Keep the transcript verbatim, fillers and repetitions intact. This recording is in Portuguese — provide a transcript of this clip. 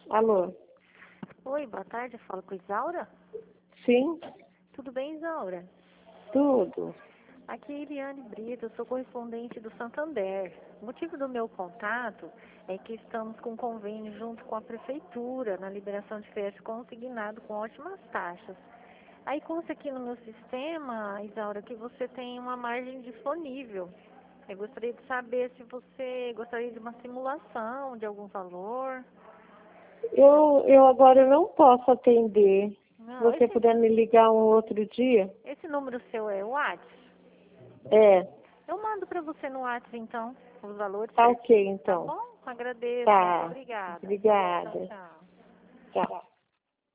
Alô? Oi, boa tarde. Eu falo com Isaura? Sim, Tudo bem, Isaura? tudo. Aqui é Eliane Brito, eu sou correspondente do Santander. O motivo do meu contato é que estamos com um convênio junto com a Prefeitura na liberação de crédito consignado com ótimas taxas. Aí consta aqui no meu sistema, Isaura, que você tem uma margem disponível. Eu gostaria de saber se você gostaria de uma simulação de algum valor. Eu, eu agora não posso atender. Se Não, você esse, puder me ligar um outro dia? esse número seu é o WhatsApp? É, Eu mando para você no WhatsApp, então, os valores tá ok certinho, tá então. bom? Agradeço, muito Tá. obrigada. Tchau, Obrigada. tchau. Tchau.